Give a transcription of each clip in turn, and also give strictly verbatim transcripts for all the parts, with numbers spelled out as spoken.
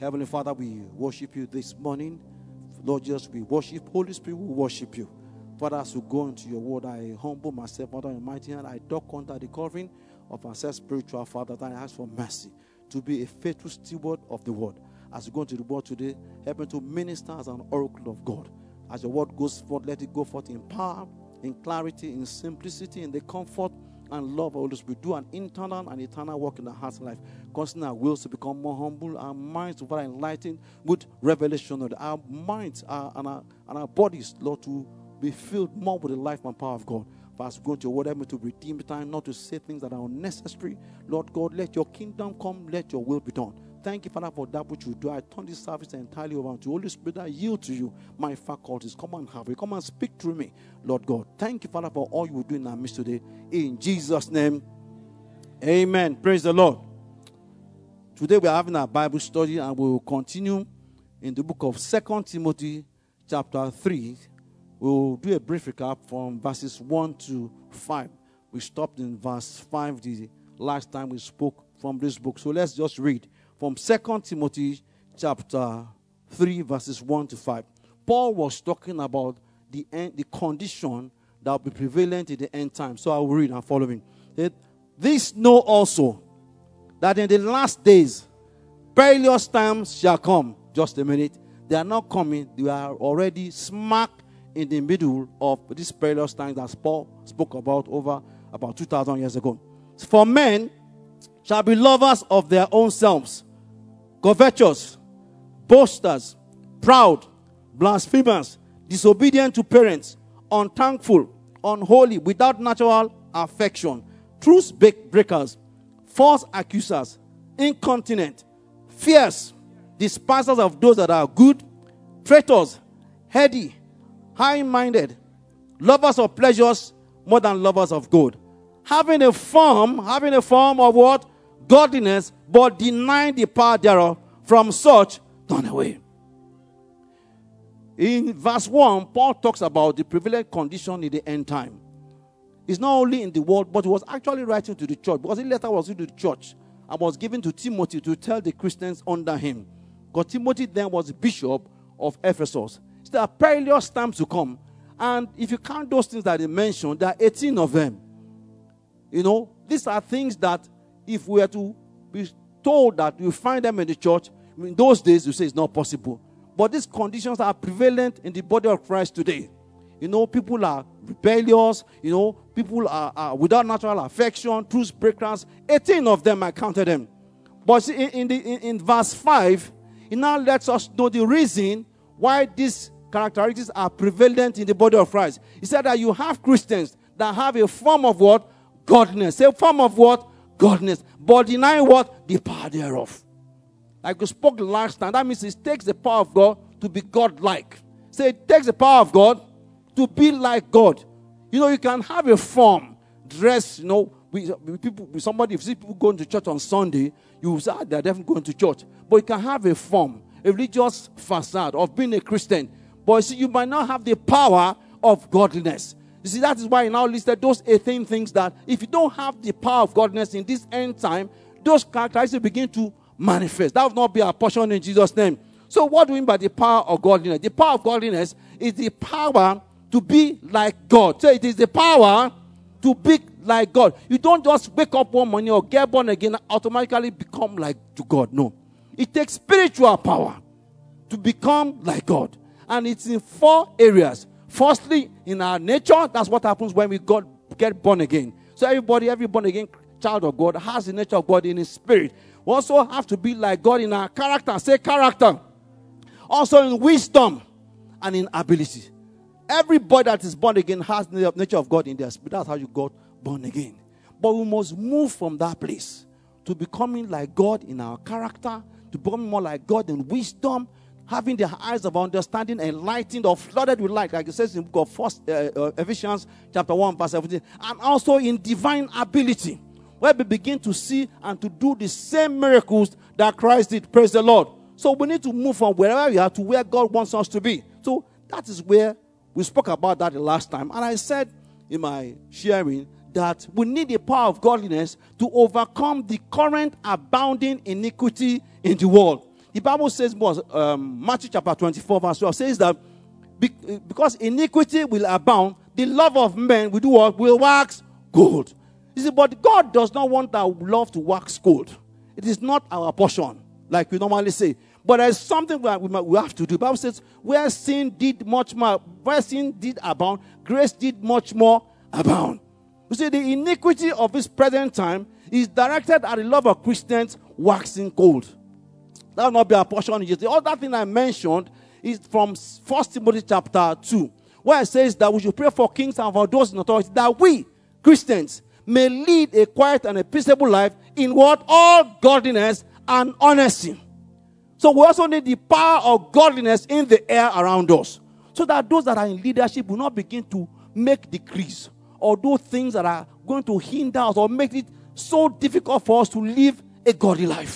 Heavenly Father, we worship you this morning. Lord Jesus, we worship. Holy Spirit, we worship you. Father, as we go into your word, I humble myself, Father, in mighty hand. I duck under the covering of our spiritual Father, that I ask for mercy to be a faithful steward of the word. As we go into the word today, help me to minister as an oracle of God. As your word goes forth, let it go forth in power, in clarity, in simplicity, in the comfort and love of Holy Spirit. Do an internal and eternal work in our hearts and life. Causing our wills to become more humble, our minds to be enlightened with revelation of our minds our, and, our, and our bodies, Lord, to be filled more with the life and power of God. For us to go into your word, help me to redeem time, not to say things that are unnecessary. Lord God, let your kingdom come, let your will be done. Thank you, Father, for that which you do. I turn this service entirely over to Holy Spirit. I yield to you my faculties. Come and have it. Come and speak through me, Lord God. Thank you, Father, for all you will do in our midst today. In Jesus' name, amen. Praise the Lord. Today we are having our Bible study, and we will continue in the book of Second Timothy chapter three. We will do a brief recap from verses one to five. We stopped in verse five the last time we spoke from this book. So let's just read from Second Timothy chapter three, verses one to five. Paul was talking about the end, the condition that will be prevalent in the end time. So I will read and follow him. This know also, that in the last days perilous times shall come. Just a minute. They are not coming. They are already smack in the middle of these perilous times that Paul spoke about over about two thousand years ago. For men shall be lovers of their own selves, covetous, boasters, proud, blasphemers, disobedient to parents, unthankful, unholy, without natural affection, truce breakers, false accusers, incontinent, fierce, despisers of those that are good, traitors, heady, high-minded, lovers of pleasures more than lovers of God, having a form, having a form of what? Godliness, but denying the power thereof. From such, turn away. In verse one, Paul talks about the prevalent condition in the end time. It's not only in the world, but he was actually writing to the church, because the letter was written to the church and was given to Timothy to tell the Christians under him. Because Timothy then was the bishop of Ephesus. So there are perilous times to come. And if you count those things that he mentioned, there are eighteen of them. You know, these are things that if we are to be told that you find them in the church, in those days you say it's not possible. But these conditions are prevalent in the body of Christ today. You know, people are rebellious. You know, people are, are without natural affection, truce breakers. eighteen of them, I counted them. But in, in, the, in, in verse five, it now lets us know the reason why these characteristics are prevalent in the body of Christ. He said that you have Christians that have a form of what? Godliness. A form of what? Godliness. But deny what? The power thereof. Like we spoke last time, that means it takes the power of God to be God-like. Say, it takes the power of God to be like God. You know, you can have a form, dress, you know, with, with people, with somebody, if you see people going to church on Sunday, you will say, ah, they're definitely going to church. But you can have a form, a religious facade of being a Christian. But you see, you might not have the power of godliness. You see, that is why he now listed those eighteen things that if you don't have the power of godliness in this end time, those characteristics begin to manifest. That will not be our portion in Jesus' name. So what do we mean by the power of godliness? The power of godliness is the power to be like God. So it is the power to be like God. You don't just wake up one morning or get born again and automatically become like to God. No. It takes spiritual power to become like God. And it's in four areas. Firstly, in our nature, that's what happens when we got, get born again. So everybody, every born again child of God has the nature of God in his spirit. We also have to be like God in our character. Say character. Also in wisdom and in ability. Everybody that is born again has the nature of God in their spirit. That's how you got born again. But we must move from that place to becoming like God in our character, to becoming more like God in wisdom, having the eyes of understanding enlightened or flooded with light, like it says in the book of First uh, uh, Ephesians chapter one, verse seventeen, and also in divine ability, where we begin to see and to do the same miracles that Christ did. Praise the Lord. So we need to move from wherever we are to where God wants us to be. So that is where we spoke about that the last time. And I said in my sharing that we need the power of godliness to overcome the current abounding iniquity in the world. The Bible says, um, Matthew chapter twenty-four, verse twelve, says that because iniquity will abound, the love of men will do what? Will wax cold. You see, but God does not want our love to wax cold. It is not our portion, like we normally say. But there's something that we, we have to do. The Bible says, where sin did much more, where sin did abound, grace did much more abound. You see, the iniquity of this present time is directed at the love of Christians waxing cold. That will not be our portion. The other thing I mentioned is from First Timothy chapter two, where it says that we should pray for kings and for those in authority, that we, Christians, may lead a quiet and a peaceable life in what? All godliness and honesty. So we also need the power of godliness in the air around us, so that those that are in leadership will not begin to make decrees or do things that are going to hinder us or make it so difficult for us to live a godly life.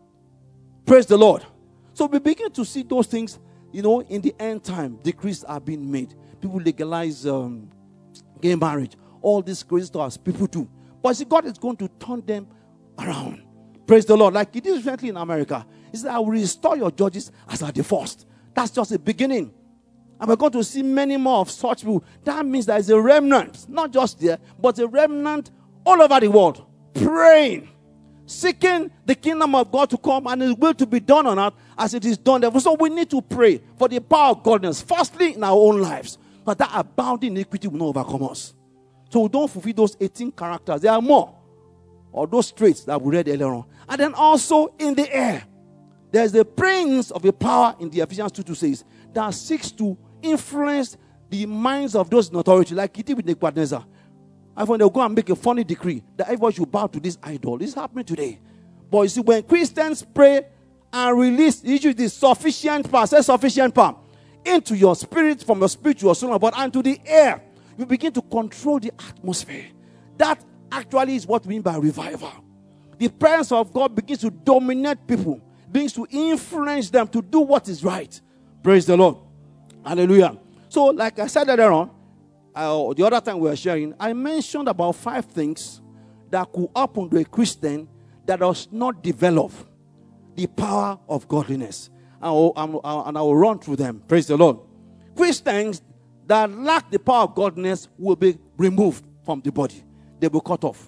Praise the Lord. So we begin to see those things, you know, in the end time. Decrees are being made. People legalize um, gay marriage. All these crazy stuff people do. But see, God is going to turn them around. Praise the Lord. Like it is recently in America. He said, I will restore your judges as at the first. That's just a beginning. And we're going to see many more of such people. That means there is a remnant, not just there, but a remnant all over the world, praying, seeking the kingdom of God to come and His will to be done on earth as it is done there. So we need to pray for the power of godliness, firstly in our own lives, but that abounding iniquity will not overcome us. So we don't fulfill those eighteen characters. There are more, or those traits that we read earlier on. And then also in the air, there's the prince of the power in the Ephesians two two says, that seeks to influence the minds of those in authority, like he did with Nebuchadnezzar. And when they'll go and make a funny decree that everyone should bow to this idol. This is happening today. But you see, when Christians pray and release, usually the sufficient power, say sufficient power, into your spirit, from your spirit to your soul, but and to the air, you begin to control the atmosphere. That actually is what we mean by revival. The presence of God begins to dominate people, begins to influence them to do what is right. Praise the Lord. Hallelujah. So, like I said earlier on, uh, the other time we were sharing, I mentioned about five things that could happen to a Christian that does not develop the power of godliness. And I will, and I will run through them. Praise the Lord. Christians that lack the power of godliness will be removed from the body. They will cut off.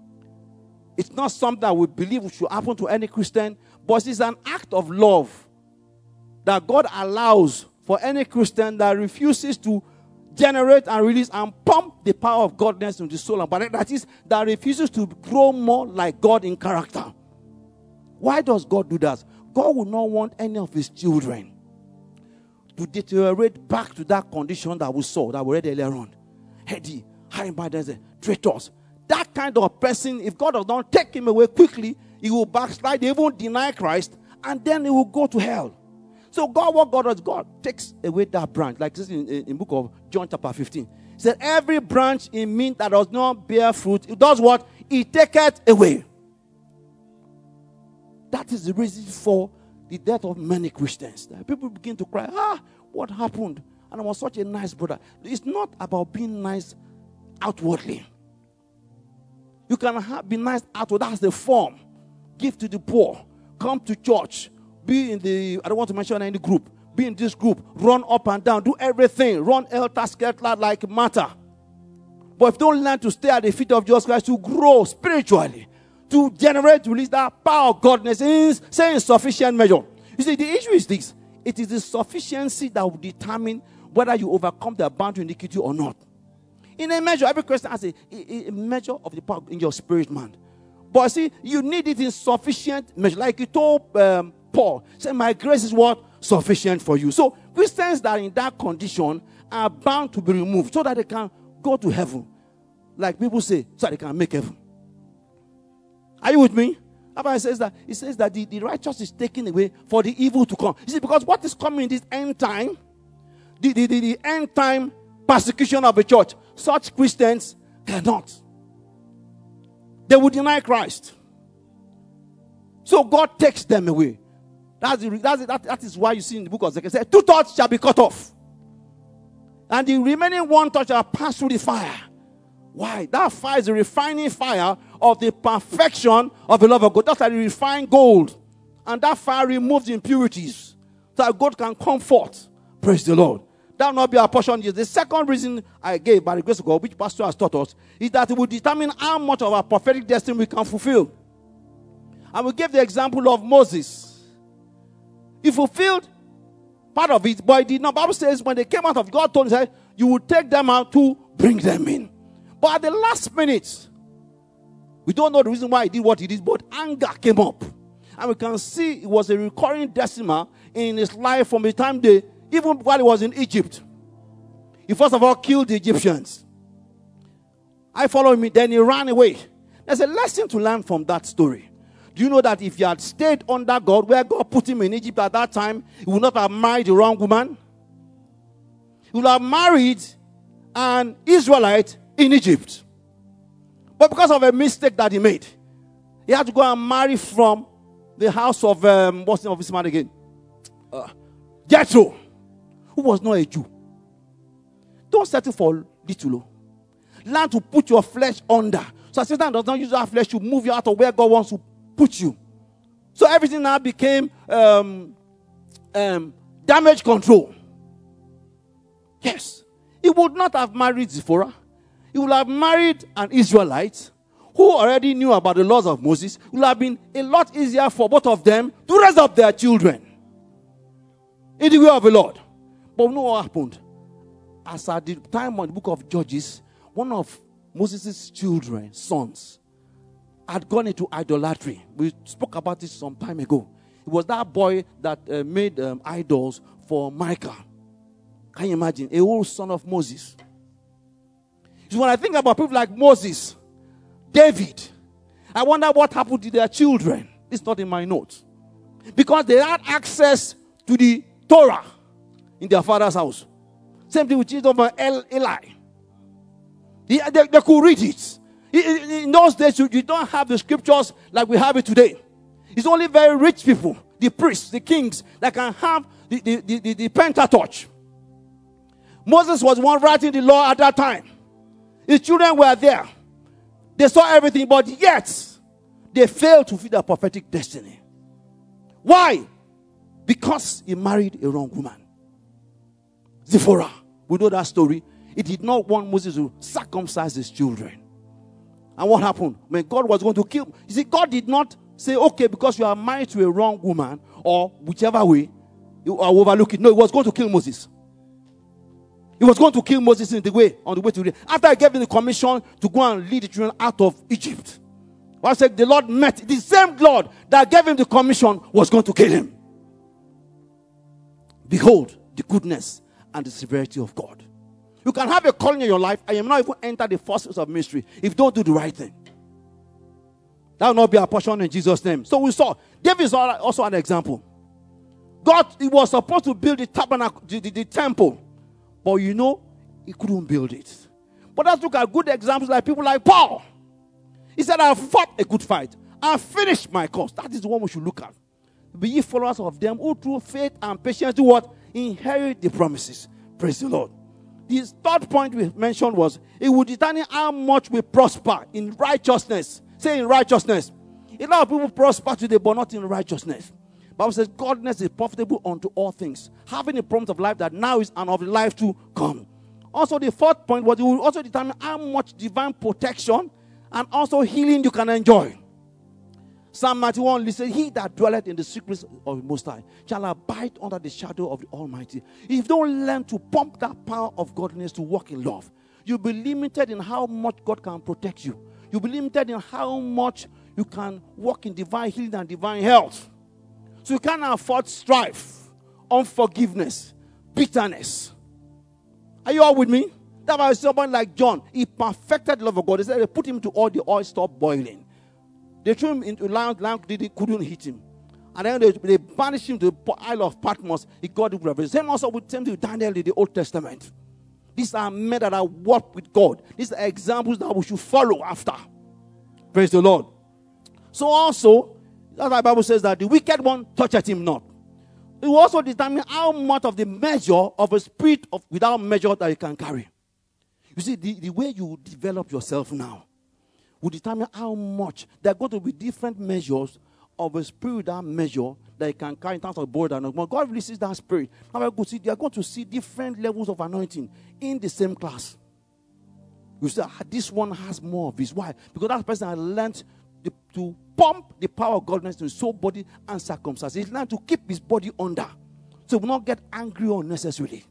It's not something that we believe should happen to any Christian, but it's an act of love that God allows for any Christian that refuses to generate and release and pump the power of godliness into the soul and body. That is, that refuses to grow more like God in character. Why does God do that? God would not want any of His children to deteriorate back to that condition that we saw, that we read earlier on. Heady, high-minded, traitors. That kind of person, if God does not take him away quickly, he will backslide, he won't deny Christ, and then he will go to hell. So God, what God does, God takes away that branch. Like this in the book of John chapter fifteen. He said, every branch in me that does not bear fruit, it does what? It taketh away. That is the reason for the death of many Christians. People begin to cry, ah, what happened? And I was such a nice brother. It's not about being nice outwardly. You can have, be nice outward. That's the form. Give to the poor. Come to church. Be in the, I don't want to mention any group. Be in this group. Run up and down. Do everything. Run elter skelter like matter. But if you don't learn to stay at the feet of Jesus Christ, to grow spiritually, to generate, release that power of godliness, in, say in sufficient measure. You see, the issue is this. It is the sufficiency that will determine whether you overcome the boundary iniquity or not. In a measure, every Christian has a, a, a measure of the power in your spirit, man. But see, you need it in sufficient measure. Like you told um, Paul, say, my grace is what? Sufficient for you. So Christians that are in that condition are bound to be removed so that they can go to heaven. Like people say, so that they can make heaven. Are you with me? It says that it says that the, the righteous is taken away for the evil to come. You see, because what is coming in this end time, the, the, the, the end time persecution of the church, such Christians cannot. They will deny Christ. So God takes them away. That's the, that's the, that, that is why you see in the book of Zechariah, two thoughts shall be cut off. And the remaining one thought shall pass through the fire. Why? That fire is the refining fire of the perfection of the love of God. That's like the refined gold. And that fire removes impurities so that God can comfort. Praise the Lord. That will not be our portion. The second reason I gave, by the grace of God, which Pastor has taught us, is that it will determine how much of our prophetic destiny we can fulfill. And we gave the example of Moses. He fulfilled part of it, but he did not. The Bible says when they came out of God told him, you will take them out to bring them in. But at the last minute, we don't know the reason why he did what he did, but anger came up. And we can see it was a recurring decimal in his life from the time they, even while he was in Egypt. He first of all killed the Egyptians. I followed him, then he ran away. There's a lesson to learn from that story. Do you know that if he had stayed under God, where God put him in Egypt at that time, he would not have married the wrong woman? He would have married an Israelite in Egypt. But because of a mistake that he made, he had to go and marry from the house of, um, what's the name of this man again? Uh, Jethro, who was not a Jew. Don't settle for little. Learn to put your flesh under. So Satan does not use that flesh to move you out of where God wants to put you. So everything now became um, um, damage control. Yes. He would not have married Zipporah. He would have married an Israelite who already knew about the laws of Moses. It would have been a lot easier for both of them to raise up their children in the way of the Lord. But you know what happened? As at the time on the book of Judges, one of Moses' children, sons, had gone into idolatry. We spoke about this some time ago. It was that boy that uh, made um, idols for Micah. Can you imagine? A whole son of Moses. So when I think about people like Moses, David, I wonder what happened to their children. It's not in my notes. Because they had access to the Torah in their father's house. Same thing with children of Eli. They, they, they could read it. In those days, you, you don't have the scriptures like we have it today. It's only very rich people, the priests, the kings, that can have the, the, the, the, the Pentateuch. Moses was one writing the law at that time. His children were there. They saw everything, but yet they failed to fulfill their prophetic destiny. Why? Because he married a wrong woman. Zipporah. We know that story. He did not want Moses to circumcise his children. And what happened? When God was going to kill, you see, God did not say, okay, because you are married to a wrong woman, or whichever way, you are overlook it. No, he was going to kill Moses. He was going to kill Moses in the way, on the way to the, after I gave him the commission to go and lead the children out of Egypt. I said, the Lord met, the same Lord that gave him the commission was going to kill him. Behold, the goodness and the severity of God. You can have a calling in your life and you may not even enter the forces of ministry if you don't do the right thing. That will not be our portion in Jesus' name. So we saw, David is also an example. God, he was supposed to build the tabernacle, the, the, the temple. But you know, he couldn't build it. But let's look at good examples like people like Paul. He said, I have fought a good fight. I have finished my course. That is the one we should look at. Be ye followers of them who through faith and patience do what? Inherit the promises. Praise the Lord. The third point we mentioned was, it will determine how much we prosper in righteousness. Say in righteousness. A lot of people prosper today, but not in righteousness. The Bible says, godliness is profitable unto all things, having a promise of life that now is and of life to come. Also, the fourth point was, it will also determine how much divine protection and also healing you can enjoy. Psalm ninety-one says, he that dwelleth in the secrets of the Most High shall abide under the shadow of the Almighty. If you don't learn to pump that power of godliness to walk in love, you'll be limited in how much God can protect you. You'll be limited in how much you can walk in divine healing and divine health. So you can't afford strife, unforgiveness, bitterness. Are you all with me? That's why someone like John, he perfected the love of God. They said they put him to all the oil stopped boiling. They threw him into land, land they couldn't hit him. And then they, they banished him to the Isle of Patmos. He got the revelation. Same also with same to Daniel in the Old Testament. These are men that are walked with God. These are examples that we should follow after. Praise the Lord. So also, that's why the Bible says that the wicked one toucheth him not. It will also determine how much of the measure of a spirit of without measure that you can carry. You see, the, the way you develop yourself now will determine how much. There are going to be different measures of a spirit without measure that you can carry in terms of burden. When God releases that spirit, now we're going to see, you are going to see different levels of anointing in the same class. You say, ah, this one has more of this. Why? Because that person has learned the, to pump the power of godliness into his soul, body, and circumstances. He's learned to keep his body under, so he will not get angry unnecessarily.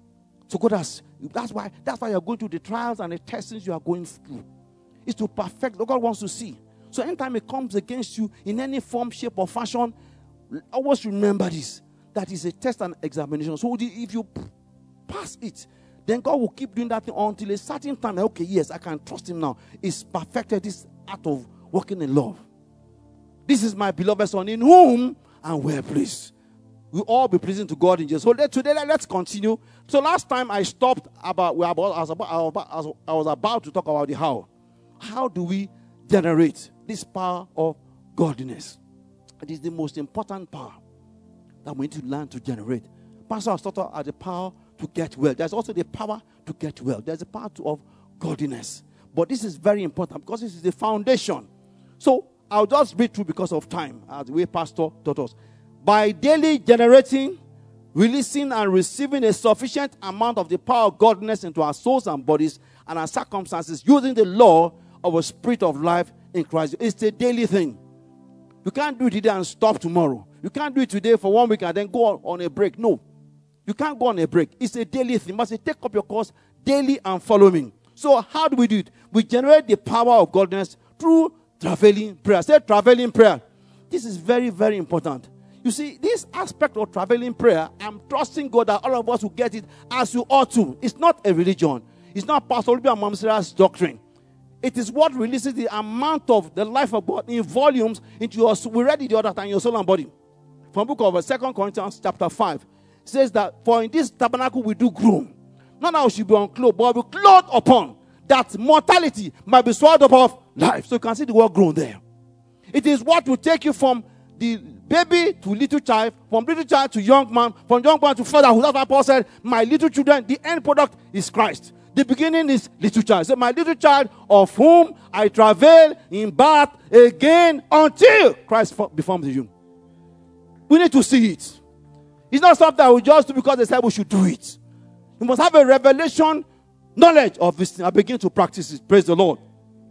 So God has, that's why, that's why you're going through the trials and the testings you are going through. It's to perfect what God wants to see. So anytime it comes against you in any form, shape, or fashion, always remember this, that is a test and examination. So if you pass it, then God will keep doing that thing until a certain time. Okay, yes, I can trust him now. He's perfected this art of walking in love. This is my beloved Son, in whom and we're pleased. We'll all be pleasing to God in Jesus. So today, let's continue. So last time I stopped about, we about, I was about, I was about, I was about to talk about the how. How do we generate this power of godliness? It is the most important power that we need to learn to generate. Pastor has taught us the power to get well. There's also the power to get well. There's the power to, of godliness. But this is very important because this is the foundation. So I'll just read through because of time, as the way Pastor taught us. By daily generating, releasing, and receiving a sufficient amount of the power of godliness into our souls and bodies and our circumstances, using the law of a spirit of life in Christ. It's a daily thing. You can't do it today and stop tomorrow. You can't do it today for one week and then go on, on a break. No. You can't go on a break. It's a daily thing. You must say, take up your course daily and follow me. So how do we do it? We generate the power of godliness through traveling prayer. Say traveling prayer. This is very, very important. You see, this aspect of traveling prayer, I'm trusting God that all of us will get it as you ought to. It's not a religion. It's not Pastor Olubia and Mom Sarah's doctrine. It is what releases the amount of the life of God in volumes into your soul. We read it the other time, your soul and body. From the book of Second Corinthians chapter five. It says that, for in this tabernacle we do groan. Not that we should be unclothed, but we clothed upon, that mortality might be swallowed up of life. So you can see the word groan there. It is what will take you from the baby to little child, from little child to young man, from young man to fatherhood. That's why Paul said, my little children, the end product is Christ. The beginning is little child. So my little child, of whom I travail in birth again until Christ be formed in you. We need to see it. It's not something that we just do because they said we should do it. You must have a revelation, knowledge of this thing. I begin to practice it. Praise the Lord.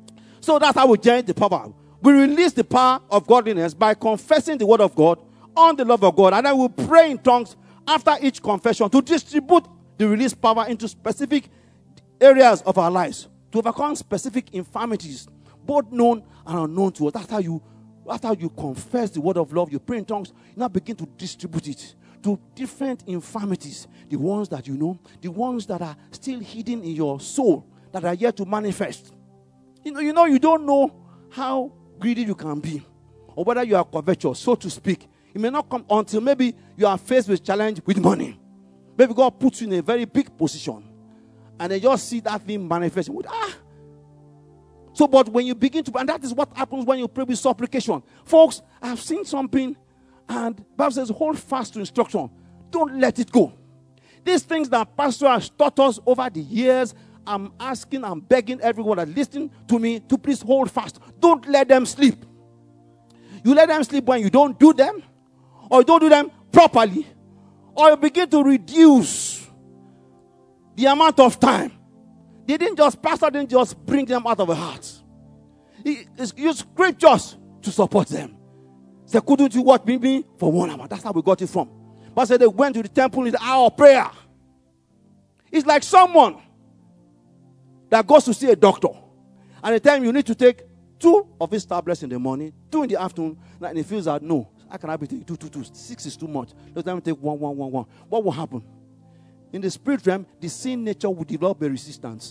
So that's how we generate the power. We release the power of godliness by confessing the word of God on the love of God. And then we pray in tongues after each confession to distribute the released power into specific areas of our lives to overcome specific infirmities, both known and unknown to us. That's how you, after you confess the word of love, you pray in tongues, you now begin to distribute it to different infirmities. The ones that you know, the ones that are still hidden in your soul, that are yet to manifest. You know, you know, you don't know how greedy you can be, or whether you are covetous, so to speak. It may not come until maybe you are faced with challenge with money. Maybe God puts you in a very big position, and then just see that thing manifesting. With, ah. So, but when you begin to, and that is what happens when you pray with supplication. Folks, I've seen something, and the Bible says, hold fast to instruction. Don't let it go. These things that Pastor has taught us over the years, I'm asking, I'm begging everyone that listening to me to please hold fast. Don't let them sleep. You let them sleep when you don't do them, or you don't do them properly, or you begin to reduce the amount of time. They didn't just, Pastor didn't just bring them out of the heart. He used scriptures to support them. He said, couldn't you watch me for one hour? That's how we got it from. But said they went to the temple in the hour of prayer. It's like someone that goes to see a doctor, and the time you need to take two of his tablets in the morning, two in the afternoon, and he feels that no, I cannot be taking two, two, two. Six is too much. Let me take one, one, one, one. What will happen? In the spirit realm, the sin nature will develop a resistance.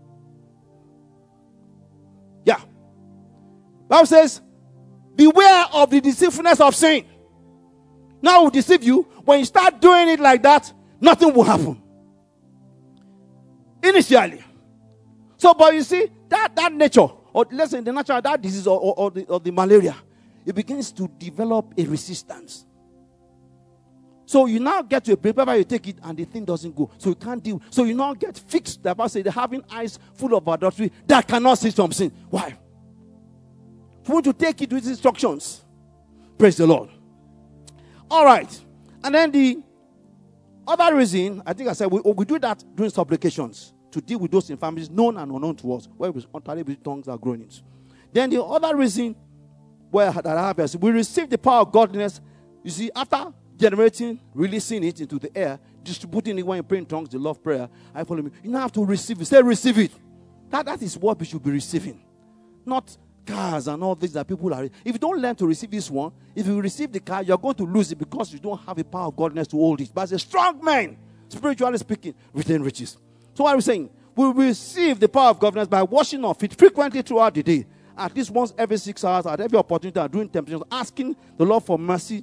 Yeah. Bible says, beware of the deceitfulness of sin. Now it will deceive you. When you start doing it like that, nothing will happen. Initially. So, but you see, that, that nature, or let's say the natural, that disease or, or, or, the, or the malaria, it begins to develop a resistance. So you now get to a place where you take it and the thing doesn't go. So you can't deal. So you now get fixed. The Bible says they're having eyes full of adultery that cannot see from sin. Why? You want to take it with instructions. Praise the Lord. All right. And then the other reason, I think I said, we, we do that during supplications to deal with those infirmities known and unknown to us, where we entirely tongues are groanings. Then the other reason where that I have is we receive the power of godliness. You see, after generating, releasing it into the air, distributing it when you pray in tongues, the love prayer, I follow me. You now have to receive it. Say, receive it. That, that is what we should be receiving. Not cars and all things that people are. If you don't learn to receive this one, if you receive the car, you're going to lose it because you don't have a power of godliness to hold it. But as a strong man, spiritually speaking, retain riches. So what are we saying? We receive the power of godliness by washing our feet frequently throughout the day. At least once every six hours, at every opportunity, and during temptations, asking the Lord for mercy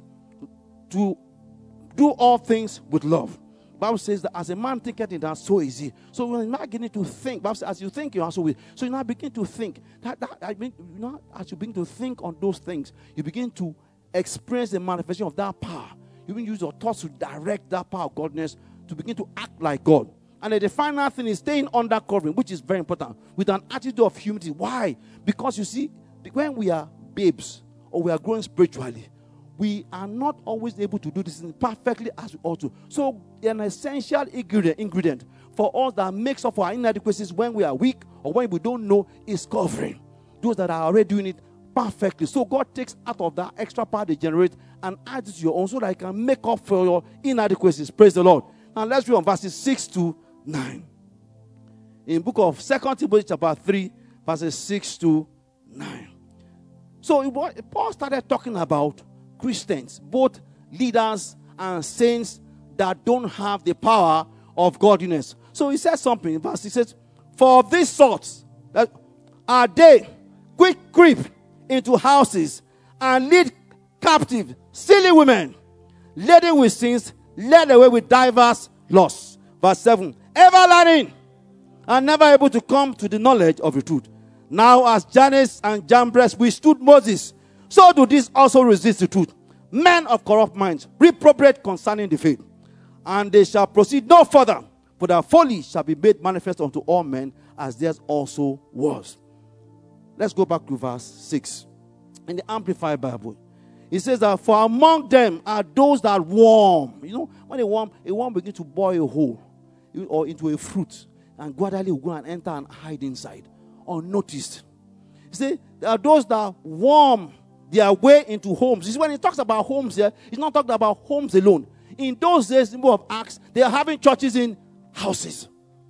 to do all things with love. The Bible says that as a man thinketh in that, so is he. So when you're not beginning to think, Bible says, as you think, you also will. So you now begin to think. That, that I mean, you know, as you begin to think on those things, you begin to experience the manifestation of that power. You begin to use your thoughts to direct that power of godliness to begin to act like God. And then the final thing is staying under covering, which is very important, with an attitude of humility. Why? Because you see, when we are babes or we are growing spiritually, we are not always able to do this perfectly as we ought to. So an essential ingredient, ingredient for us that makes up for our inadequacies when we are weak or when we don't know is covering. Those that are already doing it perfectly. So God takes out of that extra power they generate and adds it to your own so that it can make up for your inadequacies. Praise the Lord. Now let's read on verses six to nine. In book of Second Timothy chapter three, verses six to nine. So Paul started talking about Christians, both leaders and saints that don't have the power of godliness. So he says something in verse. He says, for these sorts that are they quick creep into houses and lead captive silly women, laden with sins, led away with divers lusts. Verse seven, ever learning and never able to come to the knowledge of the truth. Now as Jannes and Jambres withstood Moses, so do these also resist the truth. Men of corrupt minds, reprobate concerning the faith. And they shall proceed no further, for their folly shall be made manifest unto all men, as theirs also was. Let's go back to verse six. In the Amplified Bible, it says that for among them are those that warm. You know, when a worm, a worm begins to boil a hole or into a fruit, and gradually will go and enter and hide inside, unnoticed. You see, there are those that warm their way into homes. You see, when he talks about homes here, he's not talking about homes alone. In those days, in the book of Acts, they are having churches in houses.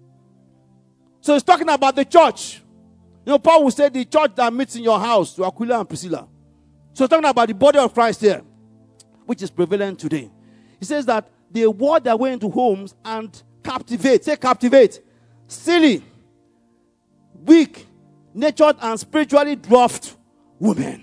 So he's talking about the church. You know, Paul will say the church that meets in your house, to Aquila and Priscilla. So he's talking about the body of Christ here, which is prevalent today. He says that they wore their way into homes and captivate. Say captivate. Silly, weak, natured and spiritually dwarfed women.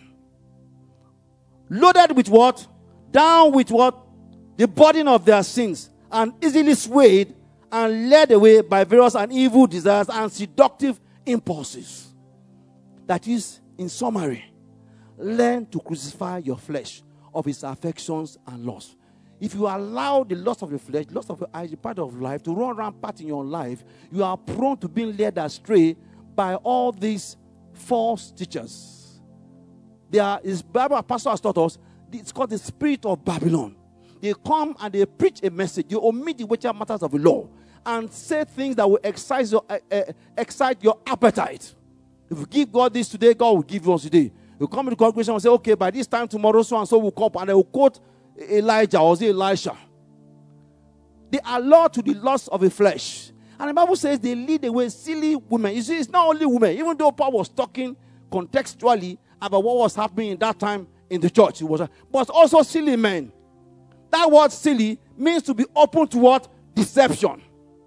Loaded with what? Down with what? The burden of their sins, and easily swayed and led away by various and evil desires and seductive impulses. That is, in summary, learn to crucify your flesh of its affections and lusts. If you allow the lust of the flesh, lust of the eyes, the part of life, to run rampant in your life, you are prone to being led astray by all these false teachers. There is, Bible pastor has taught us, it's called the spirit of Babylon. They come and they preach a message. You omit the weightier matters of the law and say things that will excite your, uh, uh, excite your appetite. If you give God this today, God will give you us today. You come to the congregation and say, okay, by this time tomorrow, so and so will come, and they will quote Elijah or say Elisha. They are lured to the lust of the flesh. And the Bible says they lead away silly women. You see, it's not only women. Even though Paul was talking contextually about what was happening in that time in the church, it was, but also silly men. That word silly means to be open to what? Deception.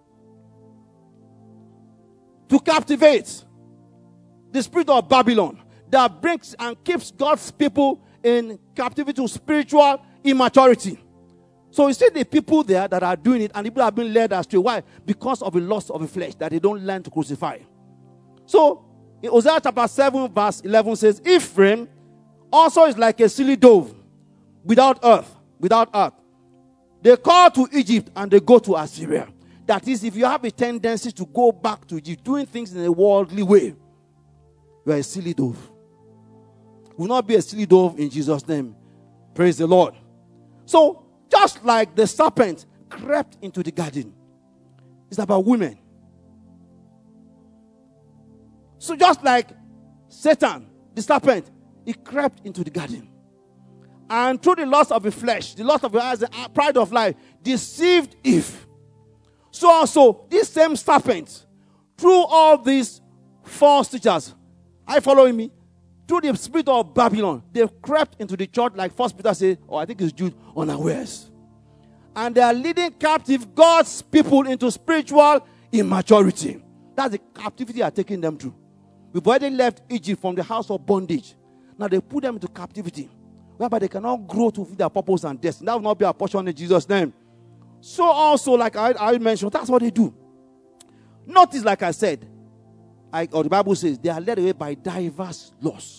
To captivate. The spirit of Babylon that brings and keeps God's people in captivity to spiritual immaturity. So you see the people there that are doing it, and people have been led astray. Why? Because of the lust of the flesh that they don't learn to crucify. So in Hosea chapter seven verse eleven says, Ephraim also is like a silly dove without earth, without earth. They call to Egypt and they go to Assyria. That is, if you have a tendency to go back to Egypt, doing things in a worldly way, you are a silly dove. Will not be a silly dove in Jesus' name. Praise the Lord. So, just like the serpent crept into the garden, it's about women. So just like Satan, the serpent, he crept into the garden. And through the lust of the flesh, the lust of the eyes, the pride of life, deceived Eve. So also, this same serpent, through all these false teachers, are you following me? Through the spirit of Babylon, they crept into the church, like First Peter says, or I think it's Jude, unawares. And they are leading captive God's people into spiritual immaturity. That's the captivity they are taking them through. We've already left Egypt from the house of bondage. Now they put them into captivity, whereby they cannot grow to fulfill their purpose and destiny. That will not be our portion in Jesus' name. So also, like I, I mentioned, that's what they do. Notice, like I said, I, or the Bible says, they are led away by diverse lusts.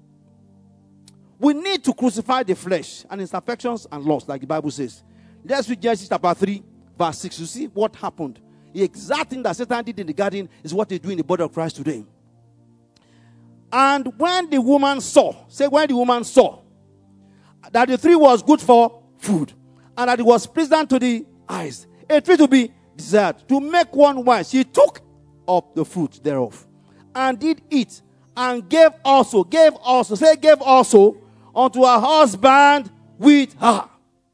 We need to crucify the flesh and its affections and lusts, like the Bible says. Let's read Genesis chapter three, verse six. You see what happened. The exact thing that Satan did in the garden is what they do in the body of Christ today. And when the woman saw, say when the woman saw, that the tree was good for food, and that it was pleasant to the eyes, a tree to be desired, to make one wise, she took of the fruit thereof, and did eat, and gave also, gave also, say gave also, unto her husband with her.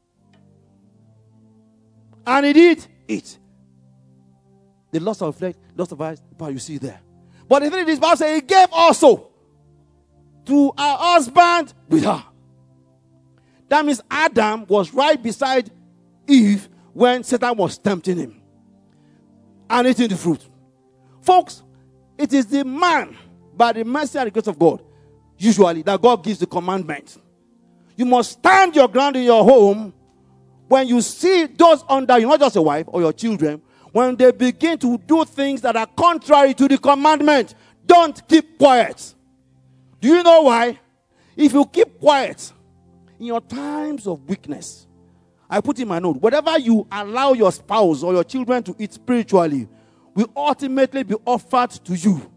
And he did eat. The loss of flesh, loss of eyes, you see there. But the thing is, Bible says he gave also to her husband with her. That means Adam was right beside Eve when Satan was tempting him and eating the fruit. Folks, it is the man, by the mercy and the grace of God, usually, that God gives the commandment. You must stand your ground in your home when you see those under you, not just your wife or your children, when they begin to do things that are contrary to the commandment. Don't keep quiet. Do you know why? If you keep quiet in your times of weakness, I put in my note, whatever you allow your spouse or your children to eat spiritually will ultimately be offered to you.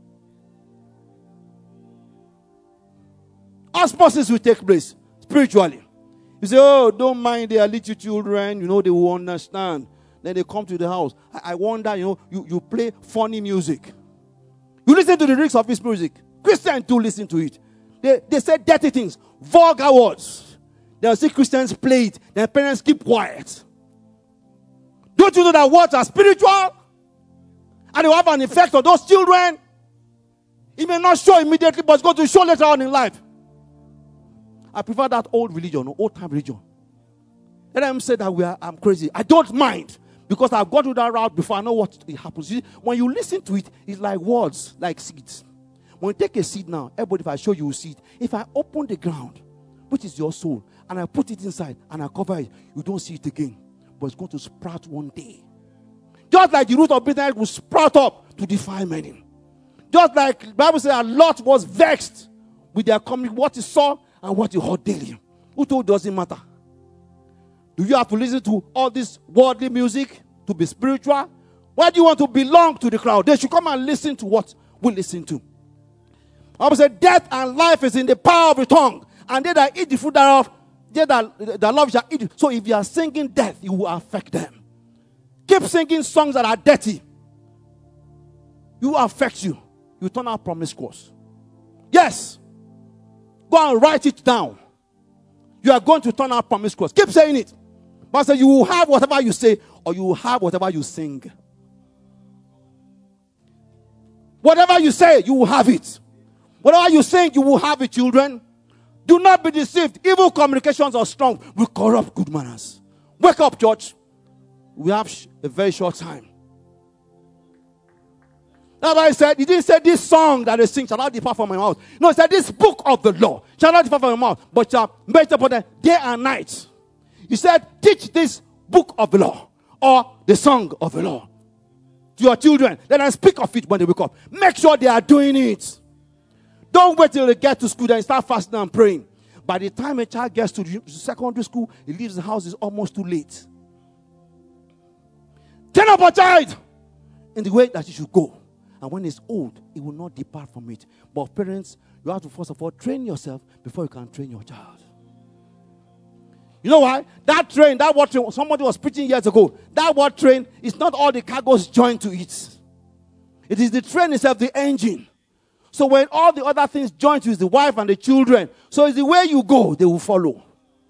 Osmosis will take place spiritually. You say, oh, don't mind their little children, you know, they will understand. Then they come to the house. I, I wonder, you know, you, you play funny music. You listen to the lyrics of this music. Christians do listen to it. They, they say dirty things, vulgar words. They'll see Christians play it. Their parents keep quiet. Don't you know that words are spiritual? And they will have an effect on those children. It may not show immediately, but it's going to show later on in life. I prefer that old religion, old time religion. Let them say that we are, I'm crazy. I don't mind, because I've gone through that route before. I know what happens. You see, when you listen to it, it's like words, like seeds. When you take a seed now, everybody, if I show you a seed, if I open the ground, which is your soul, and I put it inside and I cover it, you don't see it again. But it's going to sprout one day. Just like the root of bitterness will sprout up to defile many. Just like the Bible says that Lot was vexed with their coming, what he saw and what he heard daily. Who told doesn't matter? Do you have to listen to all this worldly music to be spiritual? Why do you want to belong to the crowd? They should come and listen to what we listen to. The Bible says death and life is in the power of the tongue, and they that eat the fruit thereof, they that, that love shall eat it. So if you are singing death, it will affect them. Keep singing songs that are dirty. It will affect you. You turn out promiscuous. Yes. Go and write it down. You are going to turn out promiscuous. Keep saying it. But say you will have whatever you say, or you will have whatever you sing. Whatever you say, you will have it. Whatever you sing, you will have it, children. Do not be deceived. Evil communications are strong. We corrupt good manners. Wake up, church. We have a very short time. That's why he said, he didn't say this song that they sing shall not depart from my mouth. No, he said this book of the law shall not depart from my mouth, but shall meditate upon it day and night. He said, teach this book of the law or the song of the law to your children. Let them speak of it when they wake up. Make sure they are doing it. Don't wait till they get to school and start fasting and praying. By the time a child gets to the secondary school, he leaves the house, it's almost too late. Train up a child in the way that he should go. And when it's old, it will not depart from it. But parents, you have to first of all train yourself before you can train your child. You know why? That train, that what train, somebody was preaching years ago. That what train is not all the cargoes joined to it. It is the train itself, the engine. So when all the other things join to it, the wife and the children. So it's the way you go, they will follow.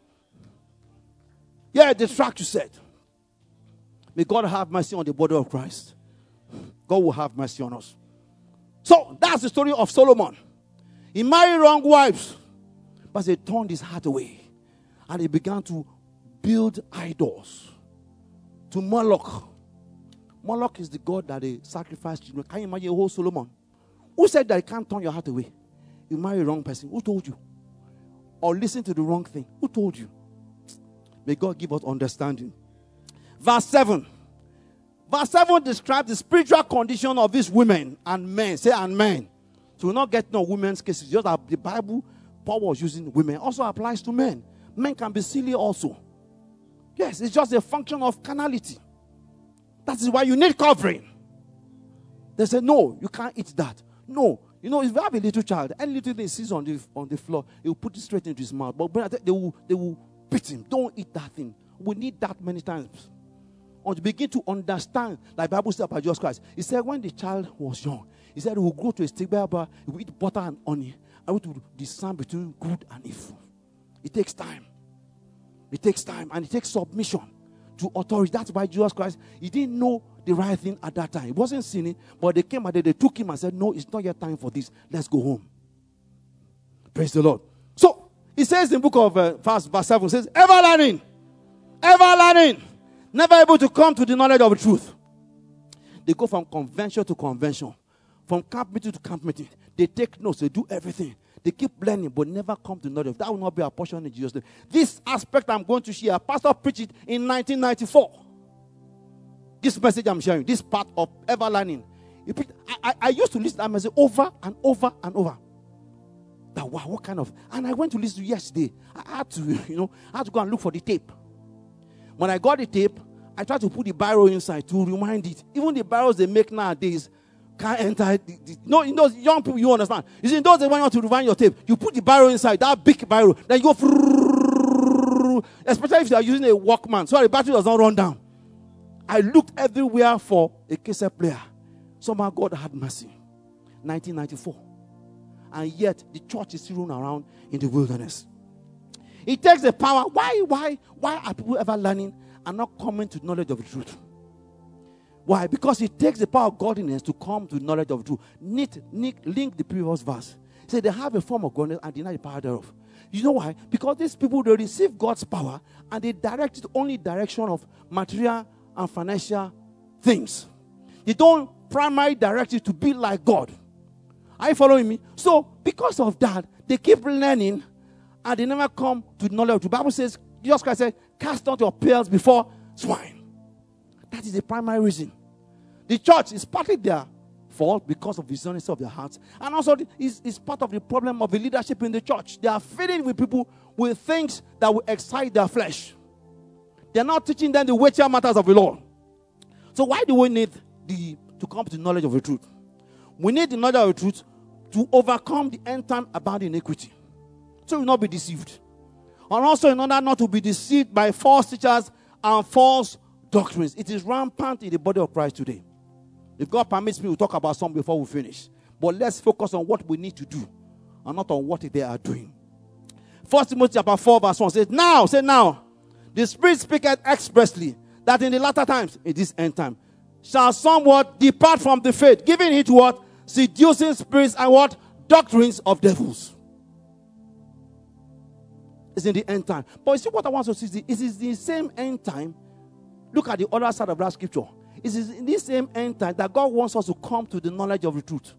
Yeah, the track you said. May God have mercy on the body of Christ. God will have mercy on us. So that's the story of Solomon. He married wrong wives, but he turned his heart away. And he began to build idols to Moloch. Moloch is the god that they sacrificed children. Can you imagine a whole Solomon? Who said that you can't turn your heart away? You marry the wrong person. Who told you? Or listen to the wrong thing. Who told you? May God give us understanding. Verse seven. Verse seven describes the spiritual condition of these women and men. Say and men. So we're not getting on women's cases. Just that the Bible, Paul was using women. Also applies to men. Men can be silly also. Yes, it's just a function of carnality. That is why you need covering. They say, no, you can't eat that. No. You know, if you have a little child, any little thing he sees on the, on the floor, he will put it straight into his mouth. But they will, they will beat him. Don't eat that thing. We need that many times. Or to begin to understand, like the Bible said about Jesus Christ. He said when the child was young, he said he will grow to a stage where he will eat butter and honey. I want to discern between good and evil. It takes time. It takes time and it takes submission to authority. That's why Jesus Christ, he didn't know the right thing at that time. He wasn't sinning, but they came and they, they took him and said, no, it's not yet time for this. Let's go home. Praise the Lord. So, he says in the book of uh, verse, verse seven, it says, ever learning, ever learning, never able to come to the knowledge of the truth. They go from convention to convention, from camp meeting to camp meeting. They take notes, they do everything. They keep learning, but never come to knowledge. That will not be our portion in Jesus' name. This aspect I'm going to share, Pastor preached it in nineteen ninety-four. This message I'm sharing, this part of ever learning. I, I, I used to listen to that message over and over and over. That, wow, what kind of... And I went to listen to yesterday. I had to, you know, I had to go and look for the tape. When I got the tape, I tried to put the Bible inside to remind it. Even the Bibles they make nowadays can't enter. The, the, no, in those young people, you understand. You see, in those days when you want to rewind your tape, you put the Bible inside, that big Bible, then you go, especially if you are using a Walkman, so the battery does not run down. I looked everywhere for a cassette player. Somehow God had mercy. nineteen ninety-four. And yet, the church is still running around in the wilderness. It takes the power. Why, why, why are people ever learning and not coming to knowledge of the truth? Why? Because it takes the power of godliness to come to knowledge of the truth. Need, need, link the previous verse. Say they have a form of godliness and deny the power thereof. You know why? Because these people, they receive God's power and they direct it only direction of material and financial things. They don't primarily direct it to be like God. Are you following me? So, because of that, they keep learning and they never come to knowledge. The Bible says, Jesus Christ said, cast out your pearls before swine. That is the primary reason. The church is partly their fault because of the dishonesty of their hearts. And also, it's, it's part of the problem of the leadership in the church. They are feeding with people with things that will excite their flesh. They are not teaching them the weightier matters of the Lord. So why do we need the to come to the knowledge of the truth? We need the knowledge of the truth to overcome the end time about iniquity. So we will not be deceived. And also in order not to be deceived by false teachers and false doctrines. It is rampant in the body of Christ today. If God permits me, we'll talk about some before we finish. But let's focus on what we need to do and not on what they are doing. First Timothy chapter four verse one says, Now, say now, the Spirit speaketh expressly that in the latter times, in this end time, shall somewhat depart from the faith, giving it to what? Seducing spirits and what? Doctrines of devils. It's in the end time. But you see what I want to see? It is the same end time. Look at the other side of that scripture. It is in this same end time that God wants us to come to the knowledge of the truth.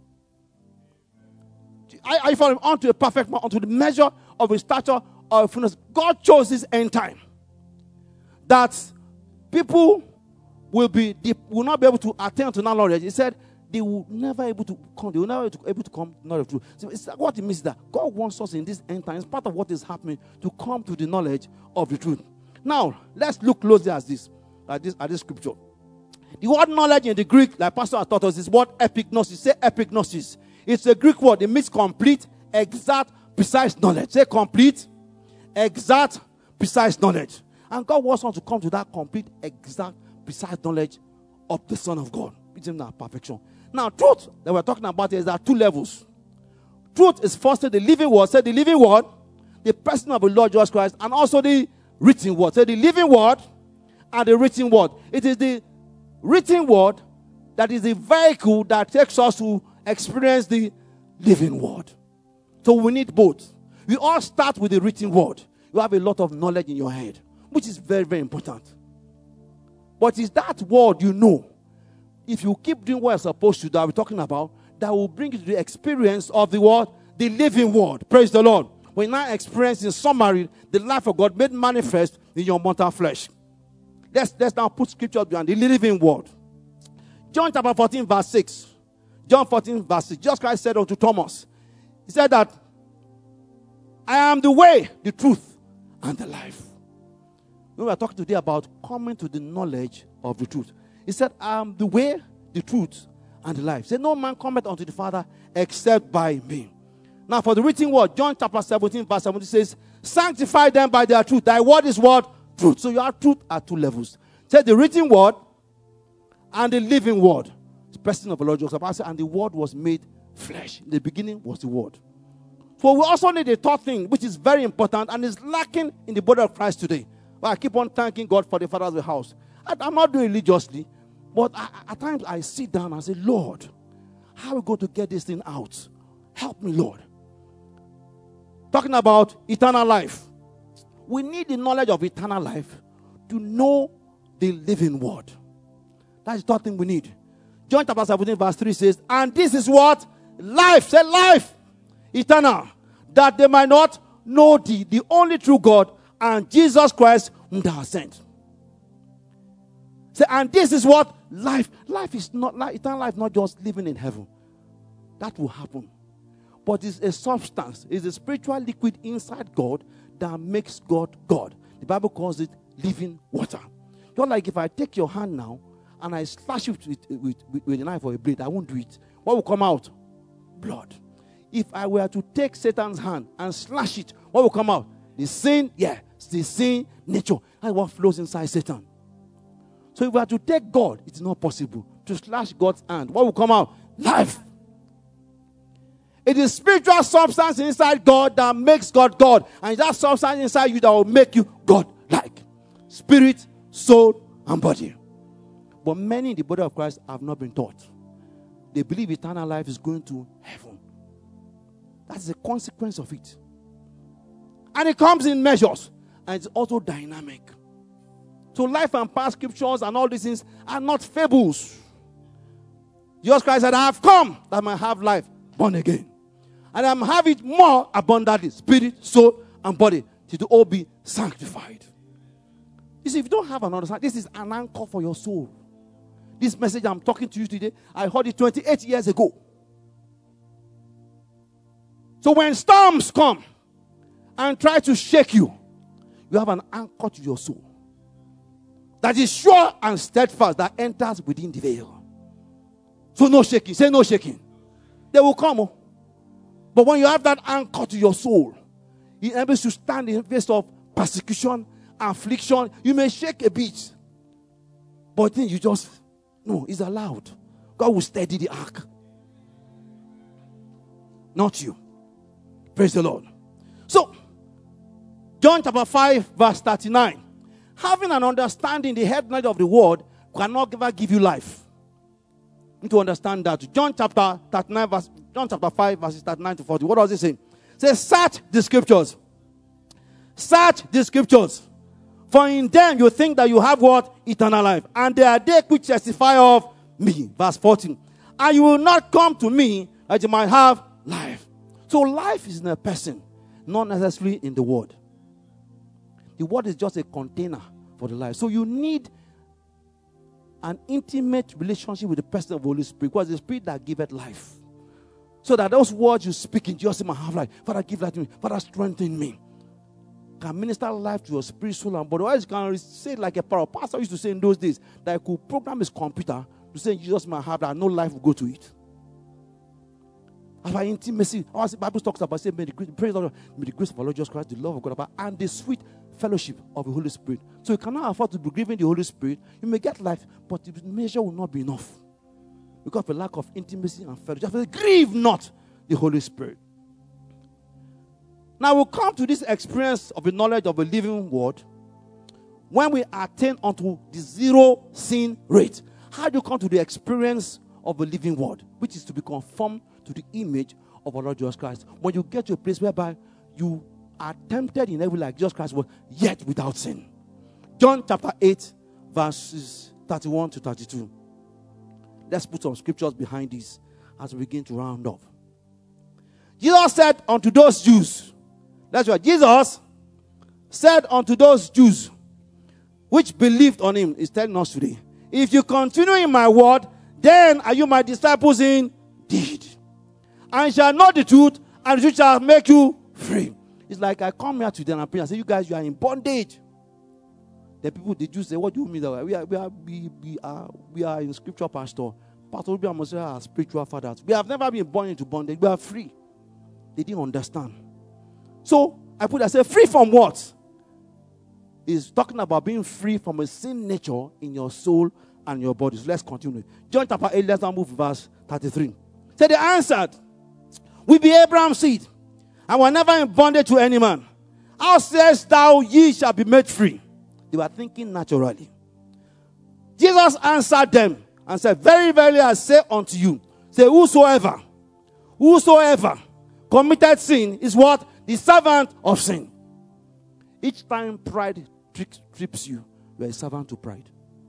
I, I follow him unto a perfect man, unto the measure of his stature of fullness. God chose this end time. That people will be will not be able to attain to knowledge. He said they will never able to come. They will never be able to come to knowledge of truth. So it's what it means is that God wants us in this end time. It's part of what is happening to come to the knowledge of the truth. Now let's look closely at this at this at this scripture. The word knowledge in the Greek, like Pastor has taught us, is what epignosis. Say epignosis. It's a Greek word. It means complete, exact, precise knowledge. Say complete, exact, precise knowledge. And God wants us to come to that complete, exact, precise knowledge of the Son of God. It's in that perfection. Now, truth that we're talking about is there are two levels. Truth is first the living word. Say the living word, the person of the Lord Jesus Christ, and also the written word. Say the living word and the written word. It is the written word that is the vehicle that takes us to experience the living word. So we need both. We all start with the written word. You have a lot of knowledge in your head, which is very, very important. But it's that word you know. If you keep doing what you're supposed to do, that we're talking about, that will bring you to the experience of the word, the living word. Praise the Lord. When you now experience in summary the life of God made manifest in your mortal flesh. Let's, let's now put scripture behind the living word. John chapter fourteen, verse six. John fourteen, verse six. Jesus Christ said unto Thomas, he said that, I am the way, the truth, and the life. We are talking today about coming to the knowledge of the truth. He said, I am the way, the truth, and the life. He said, no man cometh unto the Father except by me. Now for the written word, John chapter seventeen, verse seventeen says, sanctify them by their truth. Thy word is what? Truth. So your truth at two levels. Say the written word and the living word. The person of the Lord Jesus Christ, and the word was made flesh. In the beginning was the word. So we also need a third thing, which is very important and is lacking in the body of Christ today. But I keep on thanking God for the fathers of the house. I, I'm not doing it religiously, but I, at times I sit down and say, Lord, how are we going to get this thing out? Help me, Lord. Talking about eternal life. We need the knowledge of eternal life to know the living word. That's the third thing we need. John chapter seventeen, verse three says, and this is what? Life. Say life. Eternal. That they might not know thee, the only true God, and Jesus Christ whom thou hast sent. Say, and this is what? Life. Life is not, like eternal life, not just living in heaven. That will happen. But it's a substance. It's a spiritual liquid inside God that makes God God. The Bible calls it living water. Just like if I take your hand now and I slash it with, with, with, with a knife or a blade, I won't do it. What will come out? Blood. If I were to take Satan's hand and slash it, what will come out? The sin, yeah, it's the sin nature. That's what flows inside Satan. So if we are to take God, it's not possible. To slash God's hand, what will come out? Life. It is spiritual substance inside God that makes God God. And it's that substance inside you that will make you God-like. Spirit, soul, and body. But many in the body of Christ have not been taught. They believe eternal life is going to heaven. That's the consequence of it. And it comes in measures. And it's also dynamic. So life and past scriptures and all these things are not fables. Jesus Christ said, I have come that I might have life born again. And I might have it more abundantly. Spirit, soul, and body. To all be sanctified. You see, if you don't have an understanding, this is an anchor for your soul. This message I'm talking to you today, I heard it twenty-eight years ago. So when storms come and try to shake you, you have an anchor to your soul that is sure and steadfast, that enters within the veil. So no shaking. Say no shaking. They will come. Oh. But when you have that anchor to your soul, it enables you to stand in the face of persecution, affliction. You may shake a bit, but then you just, no, it's allowed. God will steady the ark. Not you. Praise the Lord. So, John chapter five, verse thirty-nine. Having an understanding, the head knowledge of the word cannot ever give you life. You need to understand that. John chapter thirty-nine, verse, John chapter five, verses thirty-nine to forty. What does it say? It says, search the scriptures. Search the scriptures. For in them you think that you have what? Eternal life. And they are they which testify of me. Verse fourteen. And you will not come to me that you might have life. So life is in a person, not necessarily in the word. The word is just a container for the life. So you need an intimate relationship with the person of the Holy Spirit, because it's the Spirit that giveth life. So that those words you speak in Jesus' name I have life. Father, give life to me. Father, strengthen me. Can minister life to your spirit, soul, and body. Or else you can say it like a parrot. Pastor used to say in those days that he could program his computer to say in Jesus' name I have that no life will go to it. Our intimacy, our Bible talks about, say, may the grace, praise the Lord, may the grace of our Lord Jesus Christ, the love of God, and the sweet fellowship of the Holy Spirit. So you cannot afford to be grieving the Holy Spirit. You may get life, but the measure will not be enough. Because of a lack of intimacy and fellowship. Grieve not the Holy Spirit. Now we'll come to this experience of the knowledge of the living word when we attain unto the zero sin rate. How do you come to the experience of the living word, which is to be conformed to the image of our Lord Jesus Christ? When you get to a place whereby you are tempted in every like Jesus Christ was, yet without sin. John chapter eight, verses thirty-one to thirty-two. Let's put some scriptures behind this as we begin to round up. Jesus said unto those Jews, that's right, Jesus said unto those Jews which believed on him, is telling us today, if you continue in my word, then are you my disciples indeed. And shall know the truth, and the truth shall make you free. It's like I come here today and I pray and say, you guys, you are in bondage. The people, the Jews say, what do you mean that way? We are, we are, we, we are, we are in scripture, pastor. Pastor Ruby and Moses are spiritual fathers. We have never been born into bondage. We are free. They didn't understand. So I put, I say, free from what? Is talking about being free from a sin nature in your soul and your body. So let's continue. John chapter eight, let's now move to verse thirty-three. So they answered, we be Abraham's seed, and were never in bondage to any man. How sayest thou, ye shall be made free? They were thinking naturally. Jesus answered them and said, very, very, I say unto you, say, whosoever, whosoever committed sin is what? The servant of sin. Each time pride tricks, trips you, you are a servant to pride.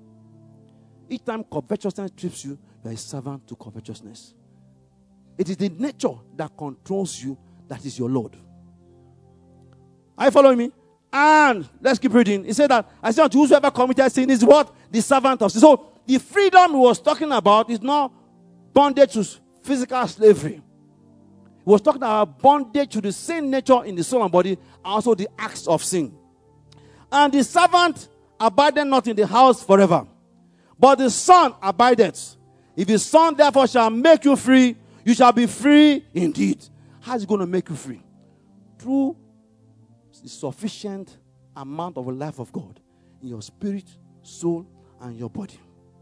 Each time covetousness trips you, you are a servant to covetousness. It is the nature that controls you that is your Lord. Are you following me? And let's keep reading. He said that I say unto whosoever committed sin is what? The servant of sin. So the freedom he was talking about is not bondage to physical slavery. He was talking about bondage to the sin nature in the soul and body, and also the acts of sin. And the servant abideth not in the house forever, but the Son abideth. If the Son therefore shall make you free, you shall be free indeed. How is he going to make you free? Through the sufficient amount of the life of God in your spirit, soul, and your body.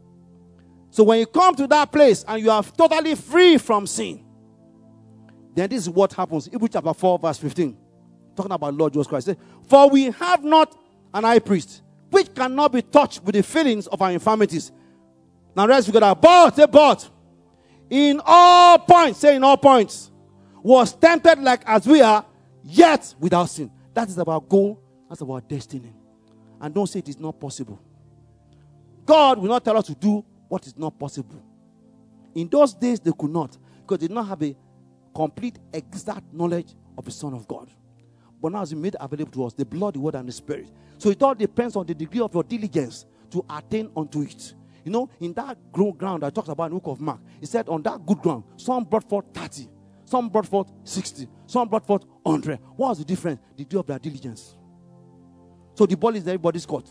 So when you come to that place and you are totally free from sin, then this is what happens. Hebrews chapter four, verse fifteen. Talking about Lord Jesus Christ. For we have not an high priest, which cannot be touched with the feelings of our infirmities. Now let's figure that. But, say but, in all points, say in all points, was tempted like as we are, yet without sin. That is about goal. That's about destiny. And don't say it is not possible. God will not tell us to do what is not possible. In those days, they could not, because they did not have a complete, exact knowledge of the Son of God. But now it's made available to us, the blood, the word, and the spirit. So it all depends on the degree of your diligence to attain unto it. You know, in that ground I talked about in the book of Mark, it said on that good ground, some brought forth thirty, some brought forth sixty, some brought forth one hundred. What was the difference? The degree of their diligence. So the ball is everybody's court.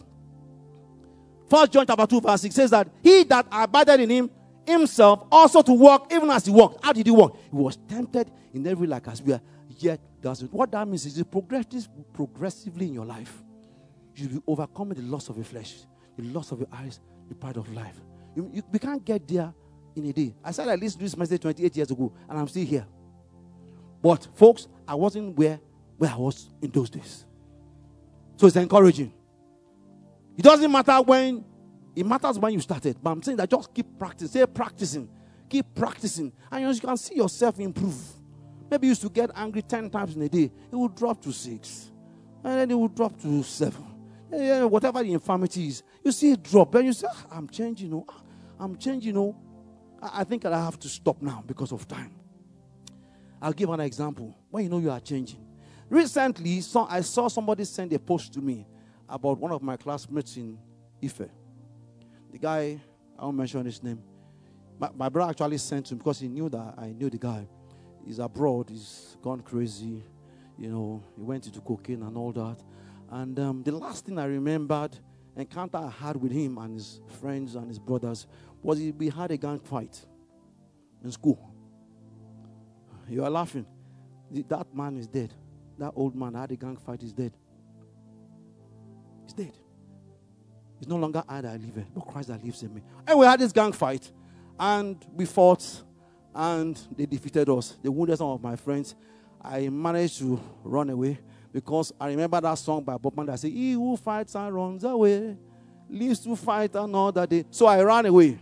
First John chapter two, verse six says that he that abided in him himself also to walk even as he walked. How did he walk? He was tempted in every like as we are, yet doesn't. What that means is it progresses progressively in your life. You'll be overcoming the loss of your flesh, the loss of your eyes, the pride of life. You, you, we can't get there in a day. I started listening to this message twenty-eight years ago, and I'm still here. But folks, I wasn't where, where I was in those days. So it's encouraging. It doesn't matter when, it matters when you started. But I'm saying that just keep practicing. Say practicing. Keep practicing. And you can see yourself improve. Maybe you used to get angry ten times in a day. It will drop to six. And then it will drop to seven. And then whatever the infirmity is, you see it drop. And you say, ah, I'm changing. You know. I'm changing. You know. I, I think I have to stop now because of time. I'll give an example. When you know you are changing. Recently, so I saw somebody send a post to me about one of my classmates in Ife. The guy, I won't mention his name. My, my brother actually sent him because he knew that I knew the guy. He's abroad. He's gone crazy. You know, he went into cocaine and all that. And um, the last thing I remembered, encounter I had with him and his friends and his brothers, was he, we had a gang fight in school. You are laughing. That man is dead. That old man had a gang fight is dead. He's dead. It's no longer I that live, but Christ that lives in me. And we had this gang fight, and we fought, and they defeated us. They wounded some of my friends. I managed to run away because I remember that song by Bob Marley that said, "He who fights and runs away lives to fight another day." So I ran away.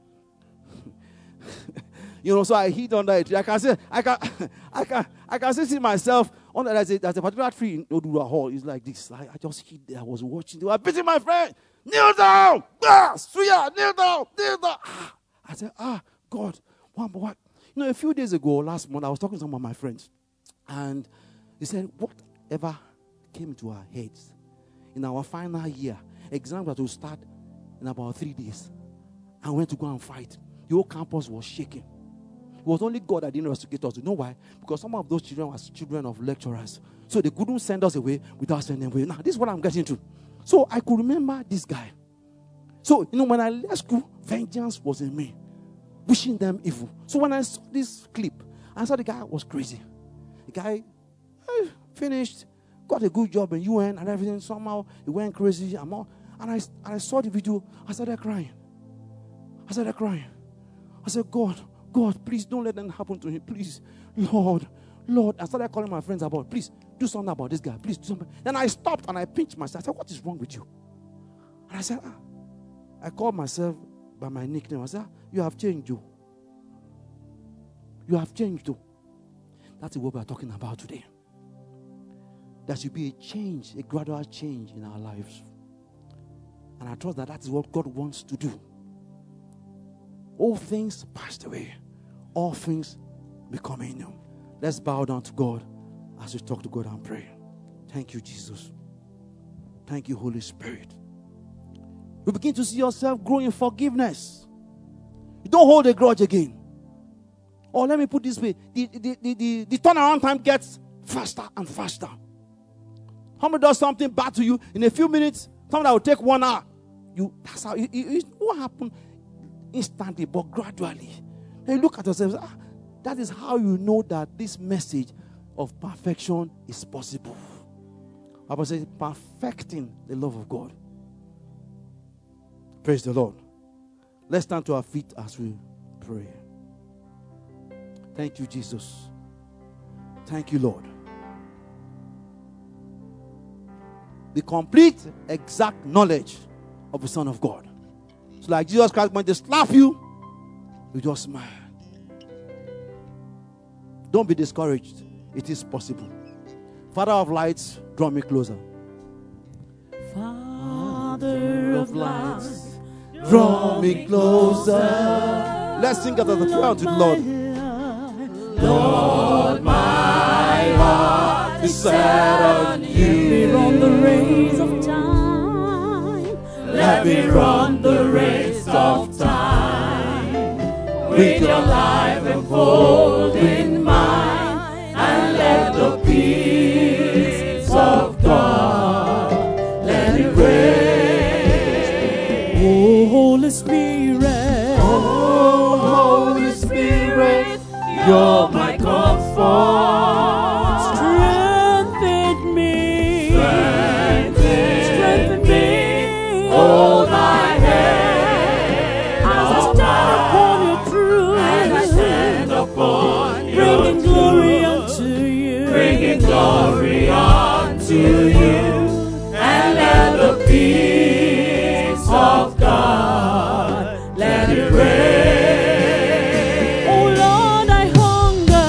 You know, so I hid under a tree. I can say, I can, I can, I can still see myself under. There's a, there's a particular tree in Odura Hall. It's like this. I, I just hid there. I was watching. They were beating my friend. Kneel down, ah, Suya, kneel down, kneel down. Ah. I said, ah, God, one by one. You know, a few days ago, last month, I was talking to some of my friends, and he said, whatever came to our heads in our final year, exams were to start in about three days, and we went to go and fight. The whole campus was shaking. It was only God that didn't rescue us. You know why? Because some of those children were children of lecturers. So they couldn't send us away without sending them away. Now, this is what I'm getting to. So I could remember this guy. So, you know, when I left school, vengeance was in me, wishing them evil. So when I saw this clip, I saw the guy was crazy. The guy eh, finished, got a good job in U N and everything. Somehow he went crazy. I'm all, and I, and I saw the video. I started crying. I started crying. I said, God, God, please don't let that happen to him. Please, Lord, Lord. I started calling my friends about, please, do something about this guy. Please do something. Then I stopped and I pinched myself. I said, what is wrong with you? And I said, ah. I called myself by my nickname. I said, ah, you have changed, Joe. You have changed, Joe. That's what we are talking about today. There should be a change, a gradual change in our lives. And I trust that that is what God wants to do. All things passed away. All things becoming new. Let's bow down to God as we talk to God and pray. Thank you, Jesus. Thank you, Holy Spirit. You begin to see yourself grow in forgiveness. You don't hold a grudge again. Or let me put it this way. The, the, the, the, the turnaround time gets faster and faster. Somebody does something bad to you in a few minutes, something that will take one hour. You, that's how, it, it, it won't happen instantly, but gradually. Then you look at yourself, ah, that is how you know that this message of perfection is possible. I would say perfecting the love of God. Praise the Lord. Let's stand to our feet as we pray. Thank you, Jesus. Thank you, Lord. The complete, exact knowledge of the Son of God. So like Jesus Christ, when they slap you, you just smile. Don't be discouraged. It is possible. Father of lights, draw me closer. Father of lights, draw me closer. Let's sing out of the prayer to the Lord. Lord, my heart is set on you. Let me run the race of time. Let me run the race of time. With your life enfolding mine, and let the peace of God let it reign. Oh, Holy Spirit, oh, Holy Spirit, you're my comfort. Strengthen me. Strengthen, Strengthen me. Hold my hand. As I stand upon your truth. As I stand upon your truth. Bringing glory unto you. Bringing glory unto you. And let the peace of God let it reign. Oh Lord, I hunger.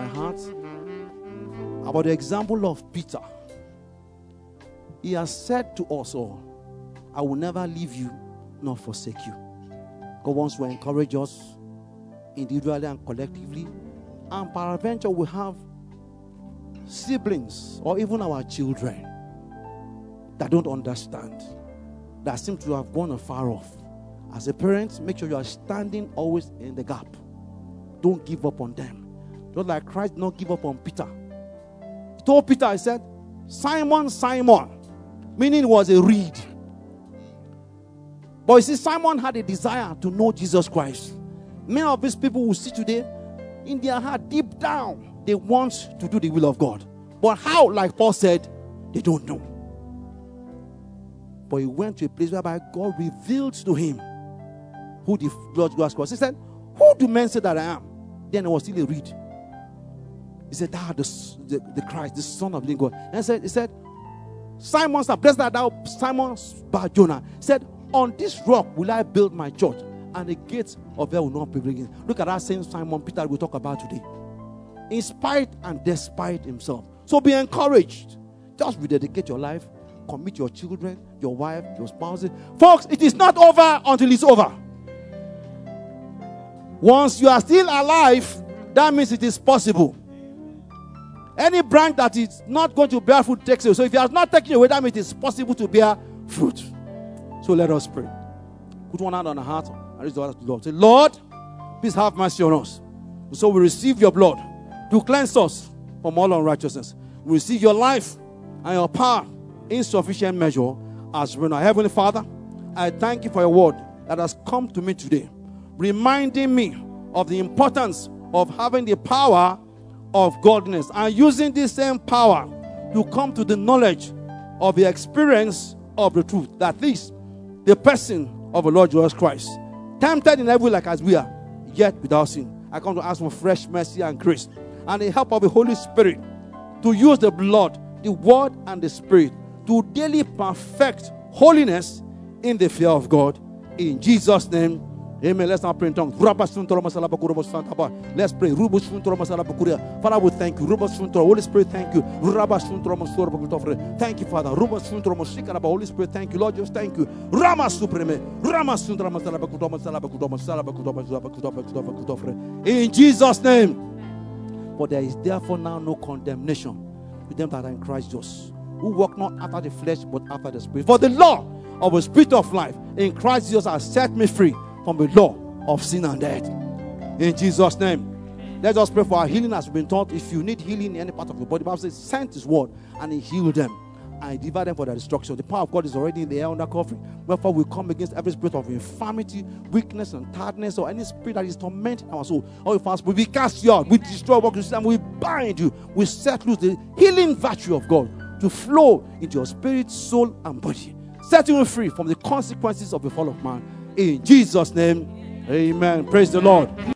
my heart about the example of Peter. He has said to us all, I will never leave you nor forsake you. God wants to encourage us individually and collectively. And peradventure we have siblings or even our children that don't understand, that seem to have gone afar off. As a parent, make sure you are standing always in the gap. Don't give up on them. Just like Christ did not give up on Peter. He told Peter, he said, Simon, Simon, meaning it was a reed. But you see, Simon had a desire to know Jesus Christ. Many of these people who see today, in their heart, deep down, they want to do the will of God. But how, like Paul said, they don't know. But he went to a place whereby God revealed to him who the Lord Jesus was. He said, who do men say that I am? Then it was still a reed. He said, thou the, the, the Christ, the Son of the living God. And he said, he said, Simon, blessed art thou, Simon Bar-Jonah. He said, on this rock will I build my church, and the gates of hell will not prevail against. Look at that same Simon Peter we'll talk about today. In spite and despite himself. So be encouraged. Just rededicate your life. Commit your children, your wife, your spouses. Folks, it is not over until it's over. Once you are still alive, that means it is possible. Any branch that is not going to bear fruit takes away. So if it has not taken away, that means it is possible to bear fruit. So let us pray. Put one hand on the heart and raise the other to the Lord. Say, Lord, please have mercy on us. So we receive your blood to cleanse us from all unrighteousness. We receive your life and your power in sufficient measure as we know. Heavenly Father, I thank you for your word that has come to me today, reminding me of the importance of having the power of godliness and using this same power to come to the knowledge of the experience of the truth. That is the person of the Lord Jesus Christ, tempted in every way like as we are, yet without sin. I come to ask for fresh mercy and grace and the help of the Holy Spirit to use the blood, the word, and the spirit to daily perfect holiness in the fear of God. In Jesus' name, amen. Let's now pray in tongues. Let's pray. Father, we thank you. Holy Spirit, thank you. Thank you, Father. Holy Spirit, thank you. Lord, just thank you. In Jesus' name. For there is therefore now no condemnation to them that are in Christ Jesus, who walk not after the flesh but after the Spirit. For the law of the Spirit of life in Christ Jesus has set me free from the law of sin and death. In Jesus' name. Let us pray for our healing as we've been taught. If you need healing in any part of your body, the Bible says, sent his word and he healed them and he delivered them for their destruction. The power of God is already in the air under covering. Wherefore we come against every spirit of infirmity, weakness, and tiredness, or any spirit that is tormenting our soul. All fast, we cast you out, we destroy what you and we bind you. We set loose the healing virtue of God to flow into your spirit, soul, and body. Set you free from the consequences of the fall of man. In Jesus' name, amen. Praise the Lord.